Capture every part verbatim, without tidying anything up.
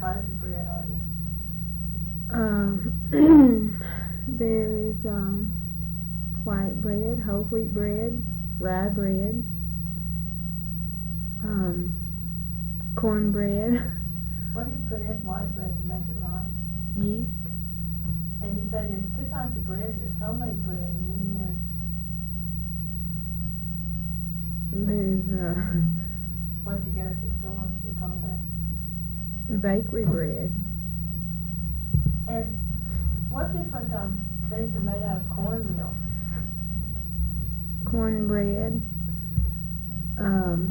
kinds of bread are there? Um, there is um, white bread, whole wheat bread, rye bread, um, cornbread, What do you put in white bread to make it right? yeast. And you say there's two kinds of bread. There's homemade bread, and then there's There's uh, what you get at the store. You call that. bakery bread. And what different um things are made out of cornmeal? Cornbread, um,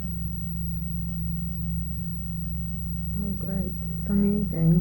oh great, so many things.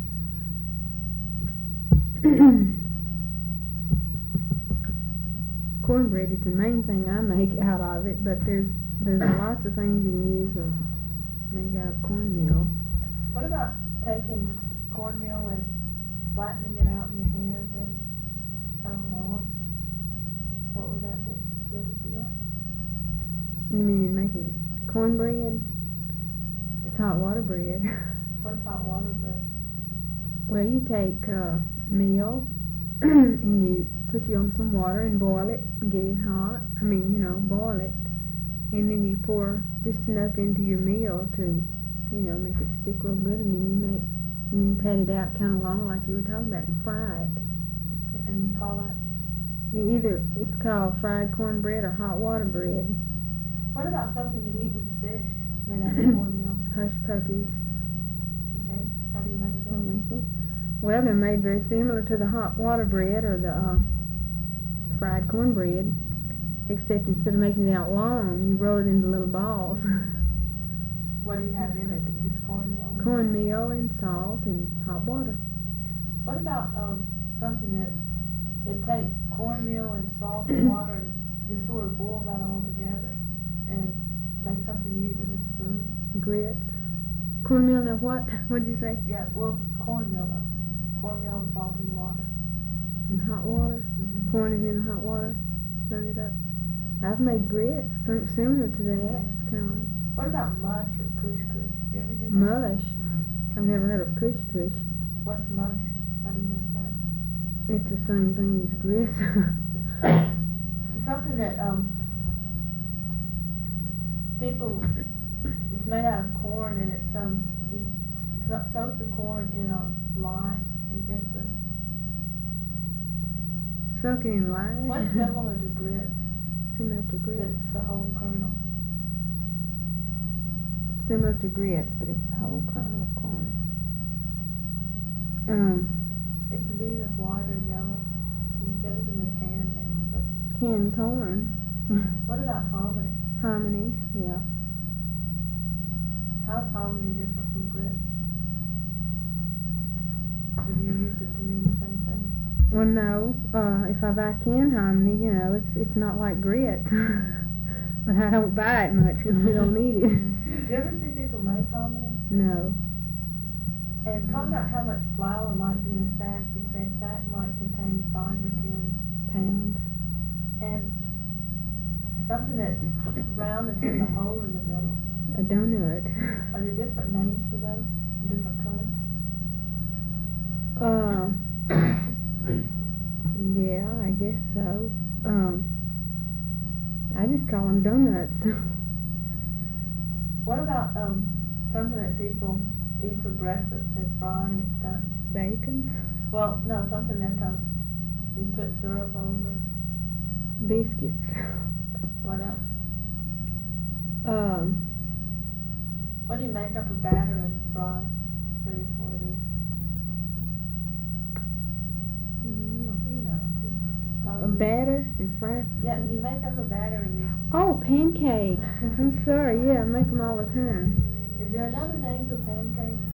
Cornbread is the main thing I make out of it, but there's there's lots of things you can use to make out of cornmeal. What about taking cornmeal and flattening it out in your hand and I don't know. What would that be? Did you do that? You mean making cornbread? It's hot water bread. What's hot water bread? Well, you take uh, meal and you put it on some water and boil it, get it hot. I mean, you know, boil it, and then you pour just enough into your meal to, you know, make it stick real good, and then you make, and then you pat it out kind of long like you were talking about, and fry it. And you call that? You either it's called fried cornbread or hot water bread. What about something you'd eat with fish made out of cornmeal? Hush puppies. Okay. How do you make I'll them? make it. Well, they're made very similar to the hot water bread or the uh, fried cornbread, except instead of making it out long, you roll it into little balls. What do you have in it? Just cornmeal? and- Cornmeal and salt and hot water. What about um something that that take cornmeal and salt and water and just sort of boil that all together and make something you eat with a spoon? Grits. Cornmeal and what? What'd you say? Yeah, well, cornmeal though. Cornmeal and salt and water. And hot water. Mm-hmm. Pour it in the hot water. Stir it up. I've made grits, something similar to that. It's kind of What about mush or couscous? You ever hear that? mush. I've never heard of kush kush. What's mush? How do you make that? It's the same thing as grits. It's something that um people, it's made out of corn and it's um you so- soak the corn in a lye and get the Soak it in lye. what's similar to grits? Similar to grits. It's the whole kernel. Similar to grits, but it's the whole kernel of corn. Um, It can be either white or yellow. You get it in the can then. But canned corn. what about hominy? Hominy, yeah. How's hominy different from grits? Or do you use it to mean the same thing? Well, no. Uh, if I buy canned hominy, you know, it's it's not like grits. But I don't buy it much because we don't eat it. Do you ever see people make hominy? No. And talk about how much flour might be in a sack. You'd say a sack might contain five or ten. Pounds. And something that's round that has a hole in the middle. A donut. Are there different names for those? Different kinds? Uh, yeah, I guess so. Um, I just call them donuts. What about um something that people eat for breakfast? They fry and it's got, Bacon. well, no, something that um you put syrup over. Biscuits. What else? Um, What do you make up a batter and fry? Three or four of these. You know. a batter and fry. Yeah, you make up a batter and you. Oh, pancakes. I'm sorry. Yeah, I make them all the time. Is there another name for pancakes?